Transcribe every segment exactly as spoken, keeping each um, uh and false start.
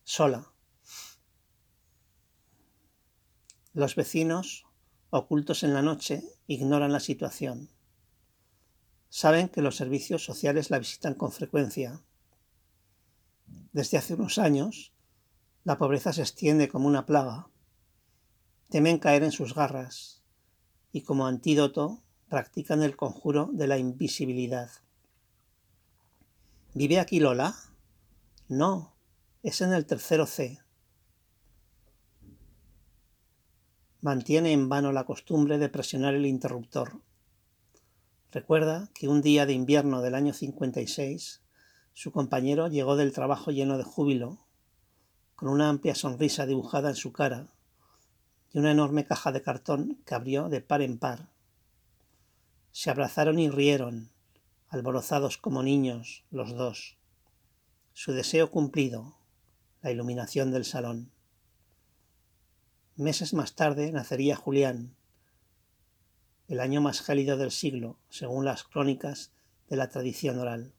sola. Los vecinos, ocultos en la noche, ignoran la situación. Saben que los servicios sociales la visitan con frecuencia. Desde hace unos años, la pobreza se extiende como una plaga. Temen caer en sus garras y, como antídoto, practican el conjuro de la invisibilidad. ¿Vive aquí Lola? No, es en el tercero C. Mantiene en vano la costumbre de presionar el interruptor. Recuerda que un día de invierno del año cincuenta y seis, su compañero llegó del trabajo lleno de júbilo, con una amplia sonrisa dibujada en su cara y una enorme caja de cartón que abrió de par en par. Se abrazaron y rieron, alborozados como niños los dos. Su deseo cumplido, la iluminación del salón. Meses más tarde nacería Julián, el año más gélido del siglo, según las crónicas de la tradición oral.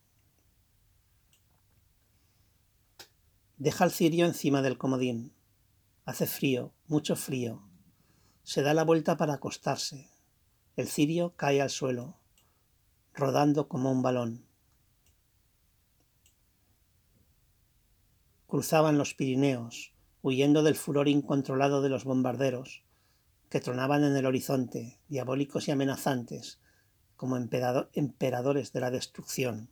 Deja el cirio encima del comodín. Hace frío, mucho frío. Se da la vuelta para acostarse. El cirio cae al suelo, rodando como un balón. Cruzaban los Pirineos, huyendo del furor incontrolado de los bombarderos, que tronaban en el horizonte, diabólicos y amenazantes, como emperadores de la destrucción.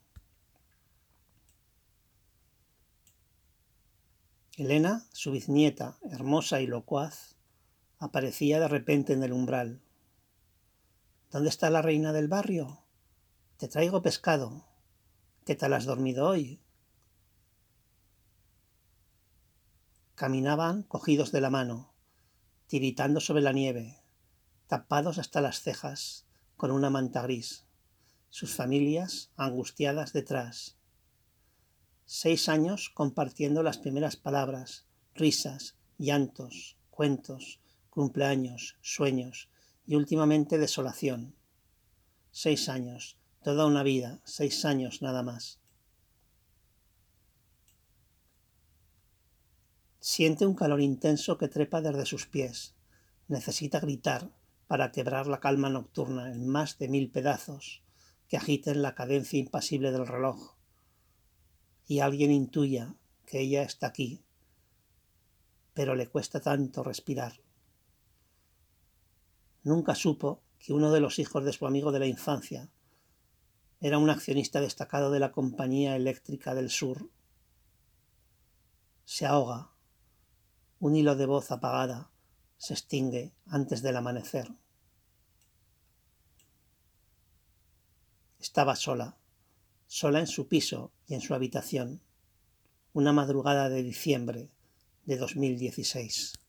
Elena, su bisnieta, hermosa y locuaz, aparecía de repente en el umbral. ¿Dónde está la reina del barrio? Te traigo pescado. ¿Qué tal has dormido hoy? Caminaban cogidos de la mano, tiritando sobre la nieve, tapados hasta las cejas, con una manta gris, sus familias angustiadas detrás. Seis años compartiendo las primeras palabras, risas, llantos, cuentos, cumpleaños, sueños y últimamente desolación. Seis años, toda una vida, seis años nada más. Siente un calor intenso que trepa desde sus pies. Necesita gritar para quebrar la calma nocturna en más de mil pedazos que agiten la cadencia impasible del reloj. Y alguien intuya que ella está aquí, pero le cuesta tanto respirar. Nunca supo que uno de los hijos de su amigo de la infancia era un accionista destacado de la Compañía Eléctrica del Sur. Se ahoga. Un hilo de voz apagada se extingue antes del amanecer. Estaba sola, sola en su piso y en su habitación, una madrugada de diciembre de dos mil dieciséis.